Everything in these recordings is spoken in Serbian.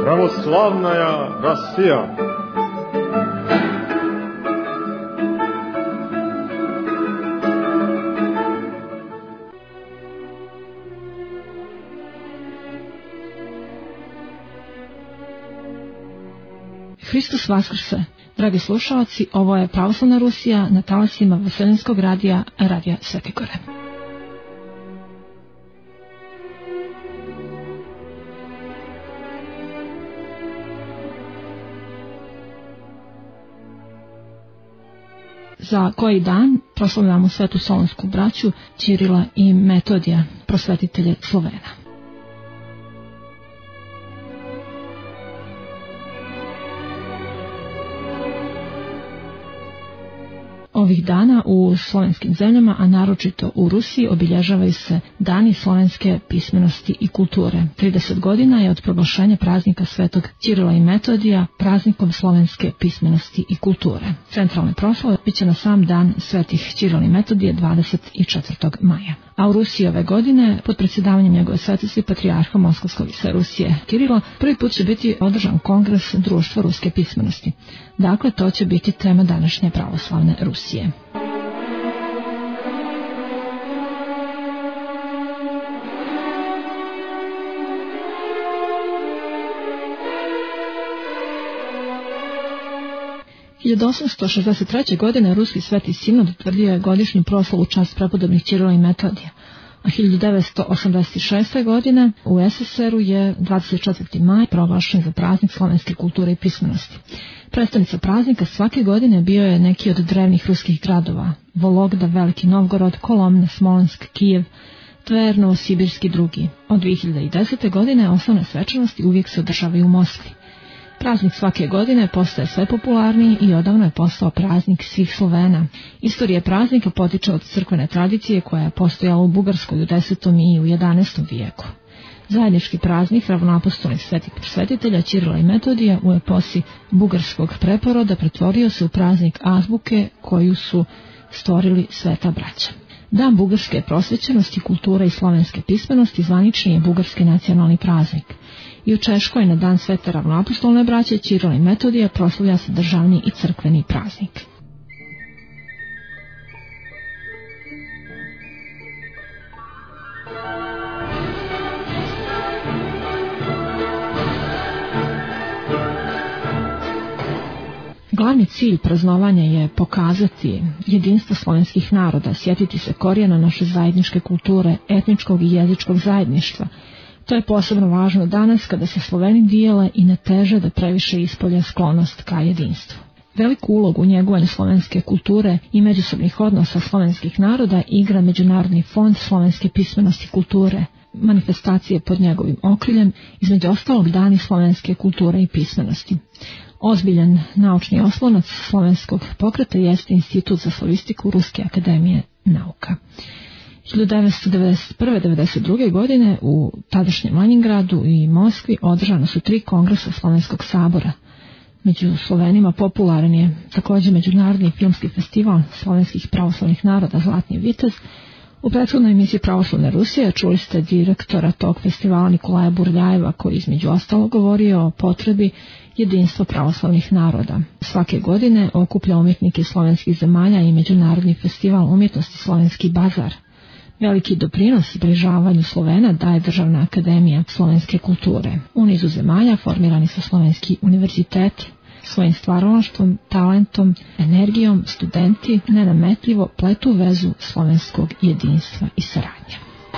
Православная Россия. Hristos Vaskrse! Dragi slušalci, ovo je Pravoslavna Rusija na talasima Vaseljenskog radija, Radija Svete Gore. Za koji dan proslavljamo svetu solonsku braću Ćirila i Metodija, prosvetitelje Slovena. Ovih dana u slovenskim zemljama, a naročito u Rusiji, obilježavaju se dani slovenske pismenosti i kulture. 30 godina je od proglašenja praznika svetog Ćirila i Metodija praznikom slovenske pismenosti i kulture. Centralne proslave biće na sam dan svetih Ćirila i Metodije 24. maja. A u Rusiji ove godine, pod predsjedavanjem njegove svetosti patrijarha Moskovskog i sve Rusije Kirila, prvi put će biti održan kongres Društva ruske pismenosti. Dakle, to će biti tema današnje pravoslavne Rusije. U 1863. godine Ruski sveti sinod utvrdio je godišnju proslavu u čast prepodobnih Ćirila i Metodija, a 1986. godine u SSR-u je 24. maj proglašen za praznik slovenske kulture i pismenosti. Predstavnica praznika svake godine bio je neki od drevnih ruskih gradova: Vologda, Veliki Novgorod, Kolomna, Smolensk, Kijev, Tver, Novosibirski drugi. Od 2010. godine osnovne svečanosti uvijek se održavaju u Moskvi. Praznik svake godine postaje sve popularniji i odavno je postao praznik svih Slovena. Istorija praznika potiče od crkvene tradicije koja je postojala u Bugarskoj u 10. i u 11. vijeku. Zajednički praznik ravnoapostolnih svetih prosvetitelja Ćirila i Metodija u eposi bugarskog preporoda pretvorio se u praznik azbuke koju su stvorili sveta braća. Dan bugarske prosvećenosti, kulture i slovenske pismenosti zvanični je bugarski nacionalni praznik. I u Češkoj na dan svete ravnoapostolne braće Ćirila i Metodija proslavlja se državni i crkveni praznik. Glavni cilj praznovanja je pokazati jedinstvo slovenskih naroda, sjetiti se korijena naše zajedničke kulture, etničkog i jezičkog zajedništva. To je posebno važno danas kada se Sloveni dijele i ne teže da previše ispolja sklonost ka jedinstvu. Veliku ulogu u njegovanju slovenske kulture i međusobnih odnosa slovenskih naroda igra Međunarodni fond slovenske pismenosti i kulture, manifestacije pod njegovim okriljem, između ostalog dani slovenske kulture i pismenosti. Ozbiljan naučni oslonac slovenskog pokreta jeste Institut za slavistiku Ruske akademije nauka. 1991-1992. godine u tadašnjem Leningradu i Moskvi održana su 3 kongresa Slovenskog sabora. Među Slovenima popularan je također Međunarodni filmski festival slovenskih pravoslavnih naroda Zlatni vitez. U prethodnoj emisiji Pravoslavne Rusije čuli ste direktora tog festivala Nikolaja Burljajeva koji između ostalo govorio o potrebi jedinstva pravoslavnih naroda. Svake godine okuplja umjetnike slovenskih zemalja i Međunarodni festival umjetnosti Slovenski bazar. Veliki doprinos zbližavanju Slovena daje Državna akademija slovenske kulture. U nizu zemalja formirani su slovenski univerziteti. Svojim stvaralaštvom, talentom, energijom studenti nenametljivo pletu vezu slovenskog jedinstva i saradnje.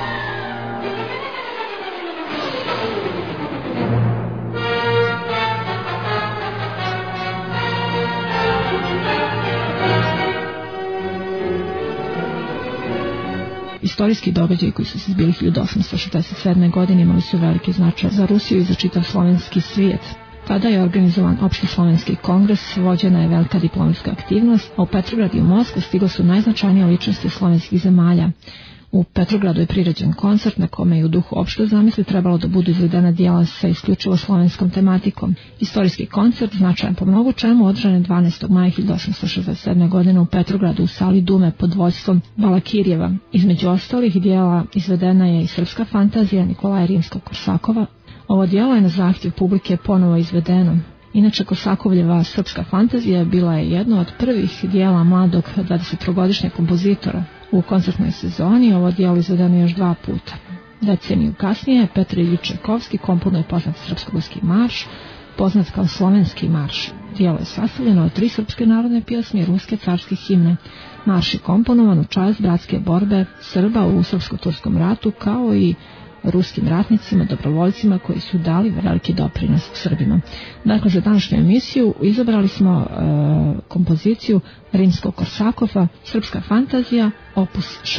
Istorijski događaji koji su se zbili 1867. godine imali su veliki značaj za Rusiju i za čitav slovenski svijet. Tada je organizovan opšti slovenski kongres, vođena je velika diplomatska aktivnost, a u Petrograd i u Moskvu stiglo su najznačajnije ličnosti slovenskih zemalja. U Petrogradu je priređen koncert na kome je u duhu opšte zamisli trebalo da budu izvedena dijela sa isključivo slovenskom tematikom. Istorijski koncert, značajan po mnogo čemu, održan je 12. maja 1867. godine u Petrogradu u sali Dume pod vođstvom Balakirjeva. Između ostalih dijela izvedena je i srpska fantazija Nikolaja Rimskog-Korsakova, Ovo djelo je na zahtjev publike ponovo izvedeno. Inače, Kosakovljeva srpska fantazija bila je jedno od prvih dijela mladog 23-godišnjeg kompozitora. U koncertnoj sezoni ovo djelo izvedeno još 2 puta. Deceniju kasnije Petar Iljić Čajkovski komponuje poznat srpsko-ruski marš, poznat kao slovenski marš. Djelo je sastavljeno od 3 srpske narodne pjesme i ruske carske himne. Marš je komponovan u čast bratske borbe Srba u srpsko-turskom ratu, kao i ruskim ratnicima, dobrovoljcima koji su dali veliki doprinos Srbima. Dakle, za današnju emisiju izabrali smo kompoziciju Rimskog-Korsakova, srpska fantazija, opus 6.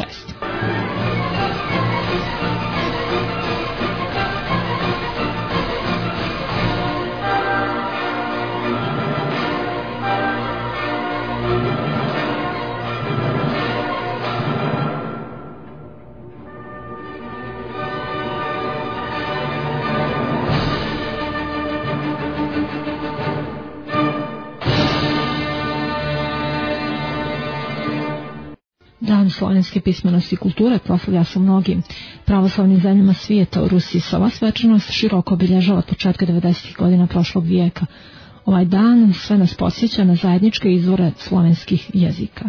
Dan slovenske pismenosti i kulture proslavlja se u mnogim pravoslavnim zemljama svijeta. U Rusiji se ova svečanost široko obilježava od početka 90. godina prošlog vijeka. Ovaj dan sve nas podsjeća na zajedničke izvore slovenskih jezika.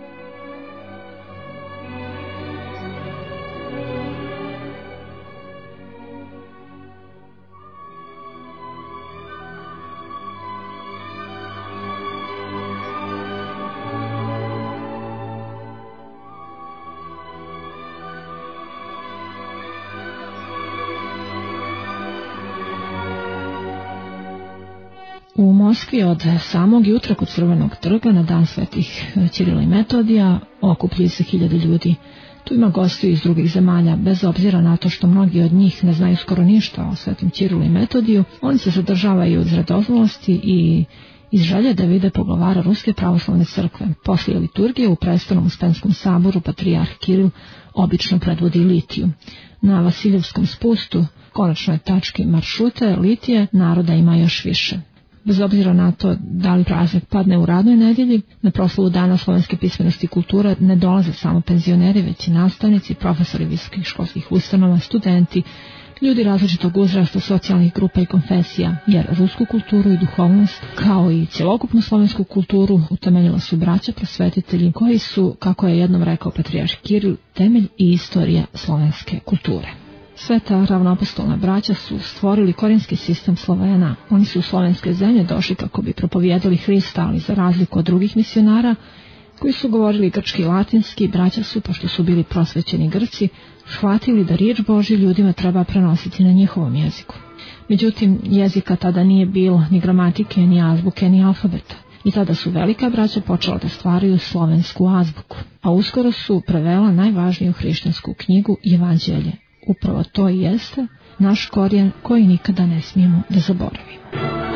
U Moskvi od samog jutra kod Crvenog trga na dan svetih Ćirila i Metodija okupljaju se 1000 ljudi. Tu ima gostiju iz drugih zemalja, bez obzira na to što mnogi od njih ne znaju skoro ništa o svetim Ćirilu i Metodiju. Oni se zadržavaju iz radoznalosti i iz želje da vide poglavara Ruske pravoslavne crkve. Poslije liturgije u prestolnom Uspenskom saboru patrijarh Kiril obično predvodi litiju. Na Vasiljevskom spustu, konačnoj tački maršruta litije, naroda ima još više. Bez obzira na to da li praznik padne u radnoj nedjelji, na proslavu Dana slovenske pismenosti i kulture ne dolaze samo penzioneri, već i nastavnici, profesori visokih školskih ustanova, studenti, ljudi različitog uzrasta, socijalnih grupa i konfesija, jer rusku kulturu i duhovnost, kao i cjelokupnu slovensku kulturu, utemeljila su braća prosvetitelji, koji su, kako je jednom rekao patrijarh Kiril, temelj i istorija slovenske kulture. Sveta ravnoapostolna braća su stvorili korijenski sistem Slovena. Oni su u slovenske zemlje došli kako bi propovijedali Hrista, ali za razliku od drugih misionara koji su govorili grčki i latinski, braća su, pošto su bili prosvećeni Grci, shvatili da riječ Božja ljudima treba prenositi na njihovom jeziku. Međutim, jezika tada nije bilo ni gramatike, ni azbuke, ni alfabeta. I tada su velika braća počela da stvaraju slovensku azbuku, a uskoro su prevela najvažniju hrišćansku knjigu Evanđelje. Upravo to i jeste naš korijen koji nikada ne smijemo da zaboravimo.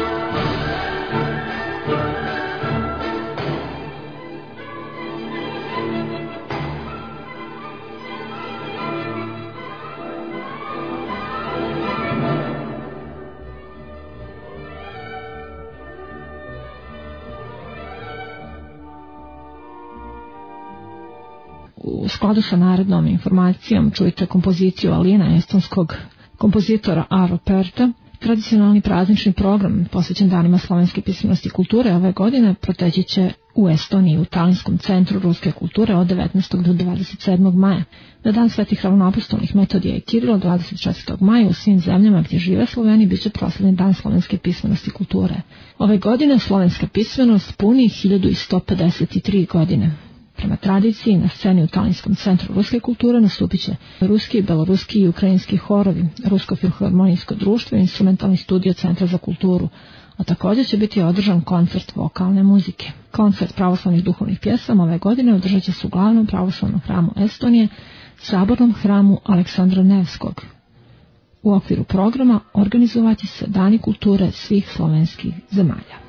U skladu sa narednom informacijom čujte kompoziciju Alina estonskog kompozitora Arvo Pärta. Tradicionalni praznični program posvećen danima slovenske pismenosti i kulture ove godine proteći će u Estoniji u Talinskom centru ruske kulture od 19. do 27. maja. Na dan svetih ravnoapostolnih Metodija i Kirila 24. maja u svim zemljama gdje žive Sloveni bit će proslavljen dan slovenske pismenosti i kulture. Ove godine slovenska pismenost puni 1153 godine. Prema tradiciji, na sceni u Talinskom centru ruske kulture nastupit će ruski, beloruski i ukrajinski horovi, Rusko filharmonijsko društvo i instrumentalni studio Centra za kulturu, a također će biti održan koncert vokalne muzike. Koncert pravoslavnih duhovnih pjesama ove godine održat će se u glavnom pravoslavnom hramu Estonije, sabornom hramu Aleksandra Nevskog. U okviru programa organizovat će se Dani kulture svih slovenskih zemalja.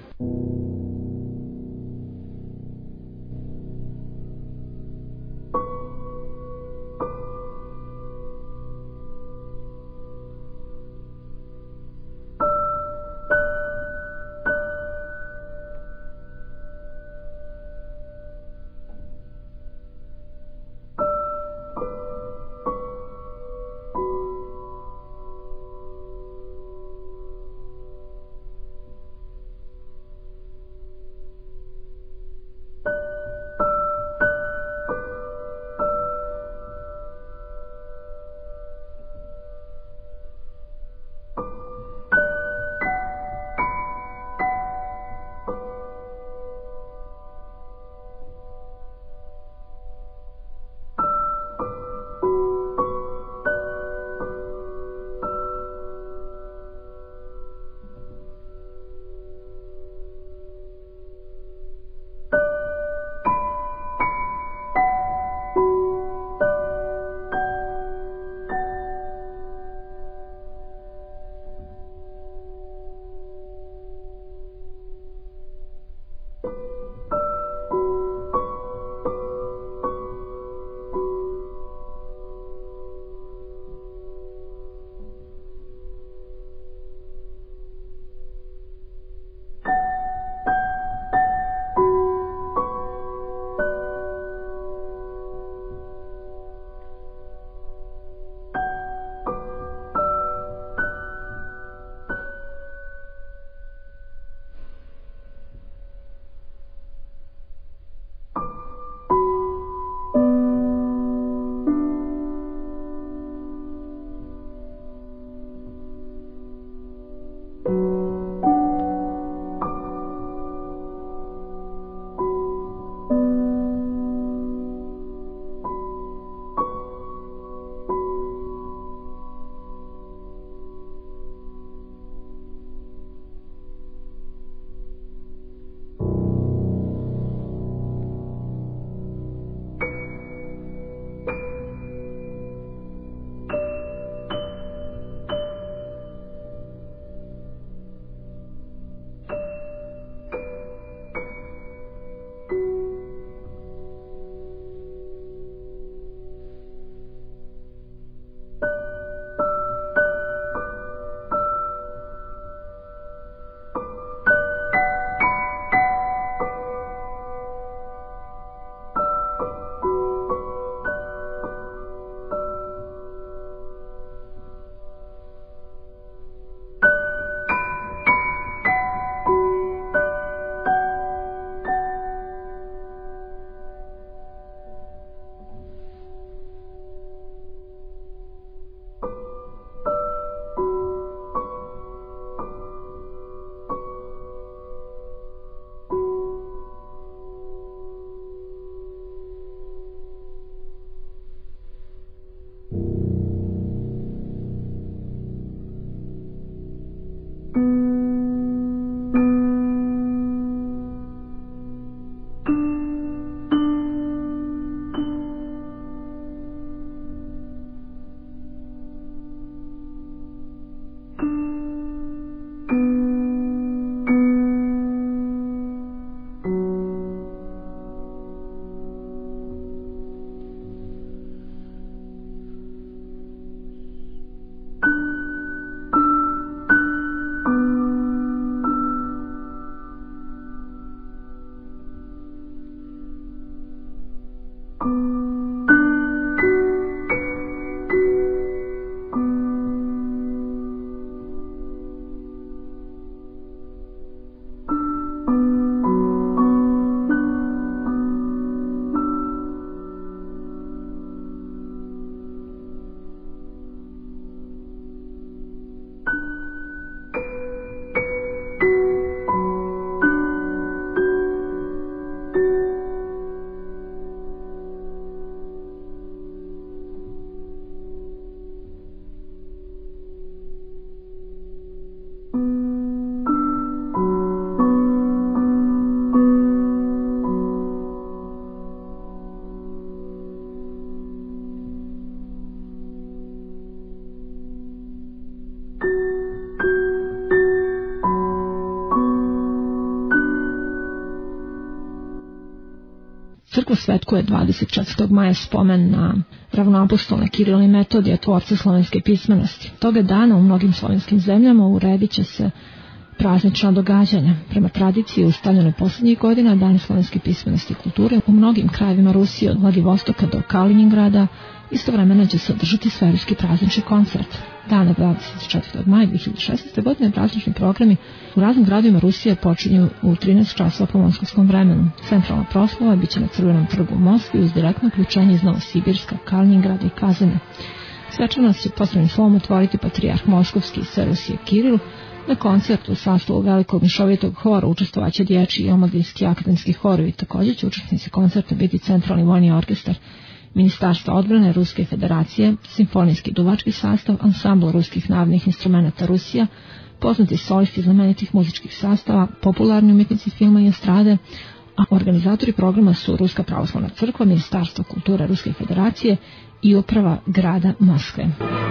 crkva svetkuje 24. maja spomen na ravnoapostolne Kirila i Metodija, tvorce slovenske pismenosti. Toga dana u mnogim slovenskim zemljama uredit će se praznična događanja. Prema tradiciji ustavljenoj posljednjih godina Dani slovenske pismenosti i kulture u mnogim krajevima Rusije od Vladivostoka do Kaliningrada istovremeno će se održati svemirski praznični koncert. Dana 24. maja 2016. godine praznični programi u raznim gradovima Rusije počinju u 13 časova po moskovskom vremenu. Centralna proslava biće na Crvenom trgu u Moskvi uz direktno uključenje iz Novosibirska, Kaliningrada i Kazane. Svečanost će poslednjim slovom otvoriti patrijarh Moskovski i sve Rusije Kiril. Na koncertu u sastavu velikog mišovitog hora učestvovaće dječji i omladinski akademski horovi. Također će učesnici koncerta biti centralni vojni orkestar Ministarstva odbrane Ruske federacije, simfonijski duvački sastav, ansambl ruskih narodnih instrumenta Rusija, poznati solisti znamenitih muzičkih sastava, popularni umjetnici filma i estrade, a organizatori programa su Ruska pravoslavna crkva, Ministarstvo kulture Ruske federacije i uprava grada Moskve.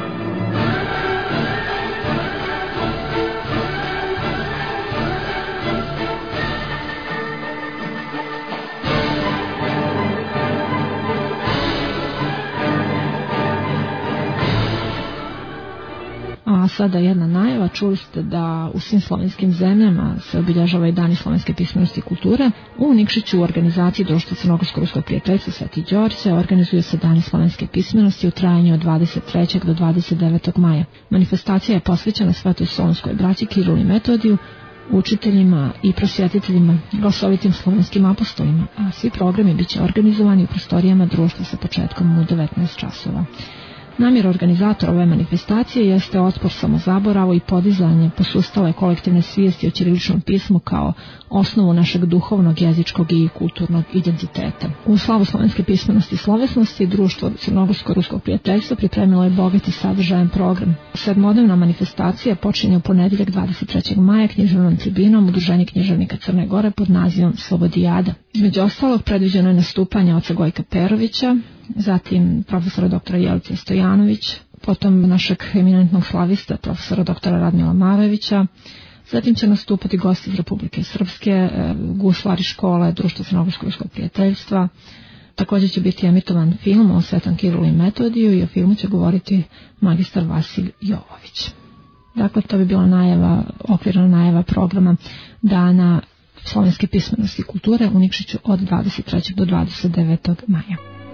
A sada jedna najava, čuli ste da u svim slovenskim zemljama se obilježavaju dani slovenske pismenosti i kulture. U Nikšiću u organizaciji Društva Crnogorsko-ruskog prijateljstva Sveti Đorđe organizuju se dani slovenske pismenosti u trajanju od 23. do 29. maja. Manifestacija je posvećena Svetoj Solunskoj braći Kirilu i Metodiju, učiteljima i prosvjetiteljima, glasovitim slovenskim apostolima, a svi programi biće organizovani u prostorijama društva sa početkom u 19 časova. Namjera organizatora ove manifestacije jeste otpor samozaboravu i podizanje posustale kolektivne svijesti o ćiriličnom pismu kao osnovu našeg duhovnog, jezičkog i kulturnog identiteta. U slavu slovenske pismenosti i slovesnosti Društvo Crnogorsko-ruskog prijateljstva pripremilo je bogat i sadržajan program. Sedmodnevna manifestacija počinje u ponedjeljak 23. maja književnom tribinom Udruženja književnika Crne Gore pod nazivom Slobodijada. Između ostalog predviđeno je nastupanje oca Gojka Perovića, zatim profesora doktora Jelice Stojanović, potom našeg eminentnog slavista profesora doktora Radmila Marojevića, zatim će nastupati gosti iz Republike Srpske, guslari škole, Društvo Crnogorsko-ruskog prijateljstva. Također će biti emitovan film o Svetom Kirilu i Metodiju i o filmu će govoriti magistar Vasilj Jovović. Dakle, to bi bila najava, okvirna najava programa Dana slovenske pismenosti i kulture u Nikšiću od 23. do 29. maja.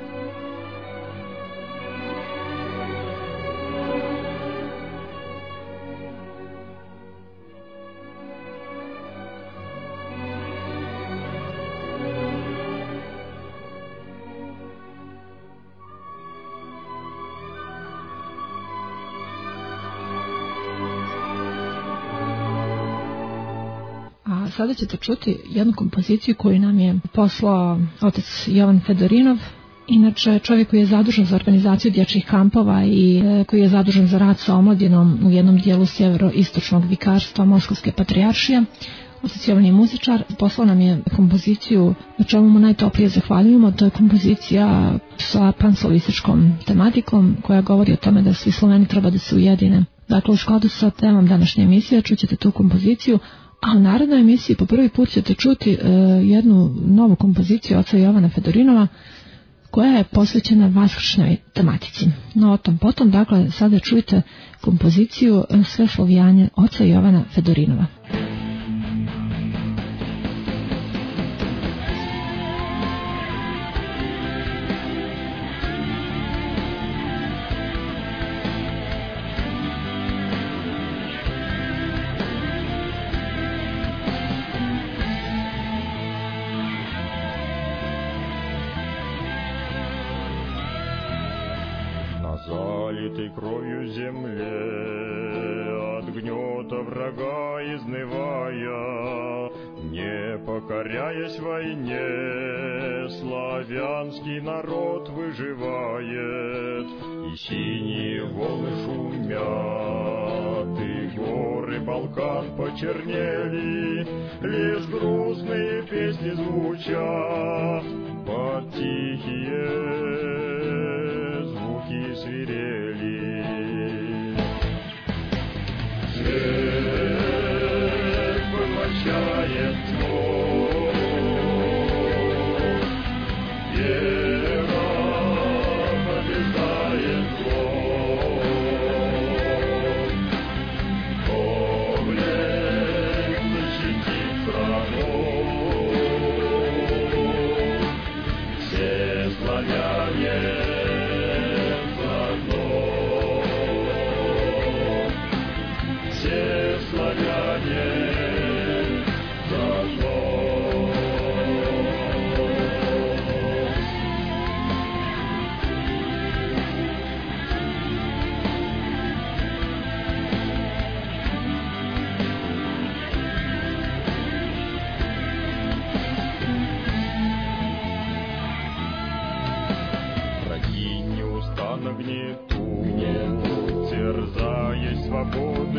Sada ćete čuti jednu kompoziciju koju nam je poslao otac Jovan Fedorinov, inače čovjek koji je zadužen za organizaciju dječjih kampova i koji je zadužen za rad sa omladinom u jednom dijelu sjeveroistočnog vikarstva Moskovske patrijaršije. Otac Jovan je muzičar, poslao nam je kompoziciju na čemu mu najtoplije zahvaljujemo. To je kompozicija sa panslovističkom tematikom koja govori o tome da svi Sloveni treba da se ujedine. Dakle, u skladu sa temom današnje emisije čućete tu kompoziciju. A u narednoj emisiji po prvi put ćete čuti jednu novu kompoziciju oca Jovana Fedorinova koja je posvećena vaskršnjoj tematici. No o tom potom, dakle, sada čujte kompoziciju Sve Slovijanje oca Jovana Fedorinova. Залитой кровью земле, от гнета врага изнывая, не покоряясь войне, славянский народ выживает, и синие волны шумят, и горы Балкан почернели, лишь грустные песни звучат под тихие звуки свирели. Свет поглощает тьму,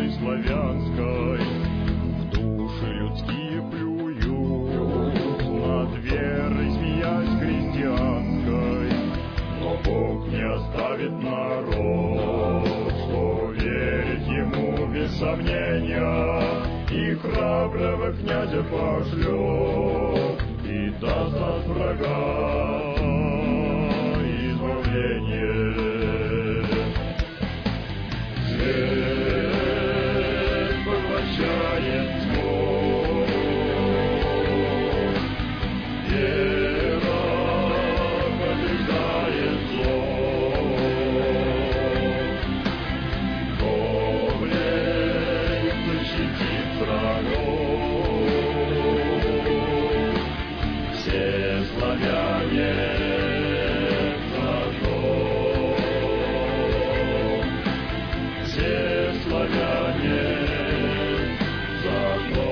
верой славянской в души людские плюют, над верой смеясь христианской. Но Бог не оставит народ, что верит Ему без сомнения, и храброго князя пошлет, и даст от врага избавление. Свет поглощает тьму, вера побеждает зло. Доблесть защитит врагов, все славяне заодно, все славяне заодно.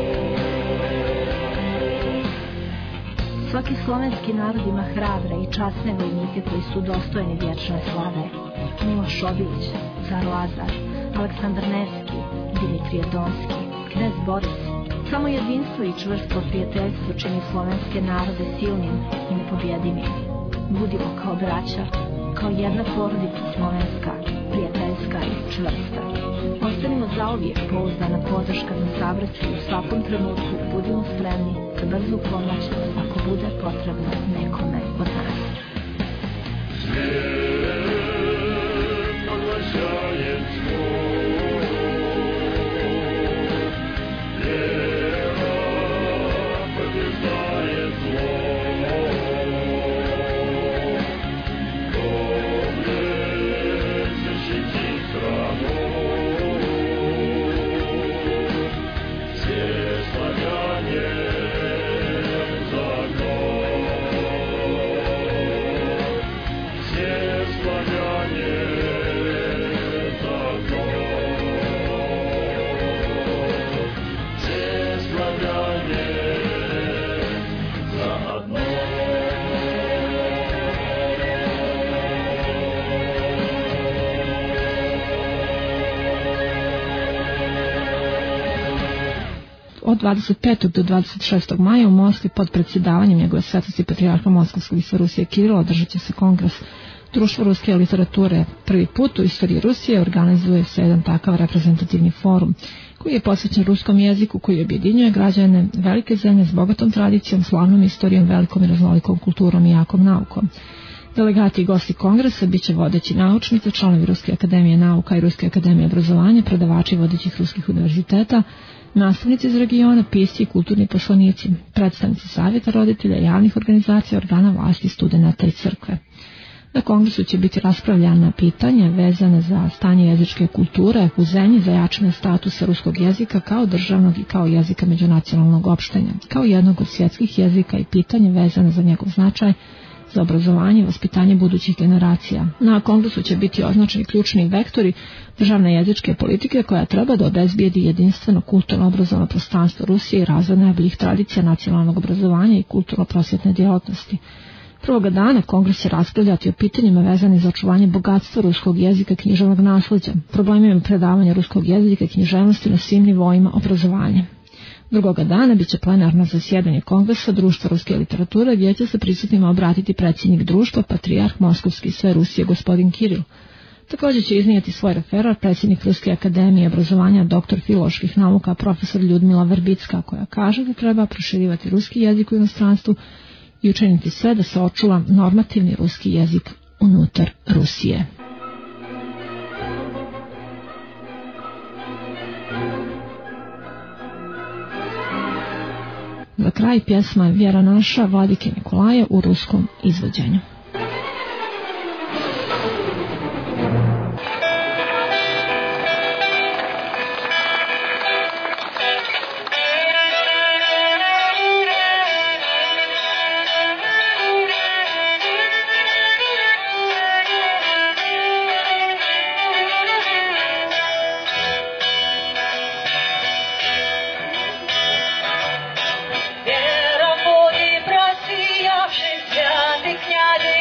Svaki slovenski narod ima hrabre i časne vojnike koji su dostojni vječne slave. Miloš Obilić, car Lazar, Aleksandar Nevski, Dimitrije Donski, knez Boris. Samo jedinstvo i čvrsto prijateljstvo čini slovenske narode silnim i nepobjedivim. Budimo kao braća, kao jedna porodica slovenska, prijateljska i čvrsta. Ostanimo zauvijek pouzdana podrška za sabraćaj u svakom trenutku, budimo spremni za brzu pomoć ako bude potrebno nekome od nas. Свет поглощает тьму, вера побеждает зло. Доблесть защитит страну, все славяне заодно, все славяне заодно, все славяне заодно. Od 25. do 26. maja u Moskvi pod predsjedavanjem njegove svetosti patrijarha Moskovskog i Rusije Kirila održat će se kongres Društvo ruske literature. Prvi put u istoriji Rusije organizuje se jedan takav reprezentativni forum koji je posvećen ruskom jeziku, koji objedinjuje građane velike zemlje s bogatom tradicijom, slavnom istorijom, velikom i raznolikom kulturom i jakom naukom. Delegati i gosti kongresa bit će vodeći naučnici, članovi Ruske akademije nauka i Ruske akademije obrazovanja, predavači vodećih ruskih univerziteta, nastavnici iz regiona, pisci i kulturni poslanici, predstavnici savjeta roditelja, javnih organizacija, organa vlasti, studenata i crkve. Na kongresu će biti raspravljana pitanja vezane za stanje jezičke kulture u zemlji, za jačanje statusa ruskog jezika kao državnog i kao jezika međunacionalnog opštenja, kao jednog od svjetskih jezika i pitanje vezane za njegov značaj za obrazovanje i vaspitanje budućih generacija. Na kongresu će biti označeni ključni vektori državne jezičke politike koja treba da obezbijedi jedinstveno kulturno-obrazovno prostranstvo Rusije i razvoj najboljih tradicija nacionalnog obrazovanja i kulturno-prosvjetne djelatnosti. Prvoga dana kongres će raspravljati o pitanjima vezanim za očuvanje bogatstva ruskog jezika i književnog nasleđa, problemima predavanja ruskog jezika i književnosti na svim nivoima obrazovanja. Drugoga dana biće plenarno zasjedanje kongresa Društva ruske literature, gdje će se prisutnima obratiti predsjednik društva, patrijarh Moskovski i sve Rusije gospodin Kiril. Također će iznijeti svoj referat predsjednik Ruske akademije obrazovanja, doktor filoloških nauka, profesor Ljudmila Verbicka, koja kaže da treba proširivati ruski jezik u inostranstvu i učiniti sve da se očuva normativni ruski jezik unutar Rusije. Za kraj pjesma Vjera naša Vladike Nikolaja u ruskom izvođenju. Вера, буди просиявший, святый князь.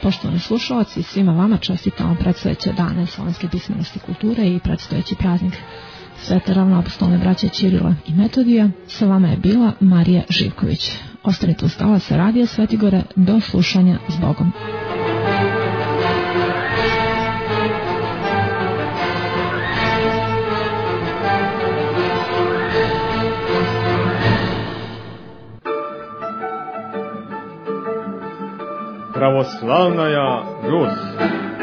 Poštovani slušalci, svima vama čestitamo predstojeće dane slovenske pismenosti i kulture i predstojeći praznik Svete ravnoapostolne braće Ćirila i Metodija. Sa vama je bila Marija Živković. Ostanite uz talase Radija Svetigore do slušanja s Bogom. Pravoslavnaja Rus.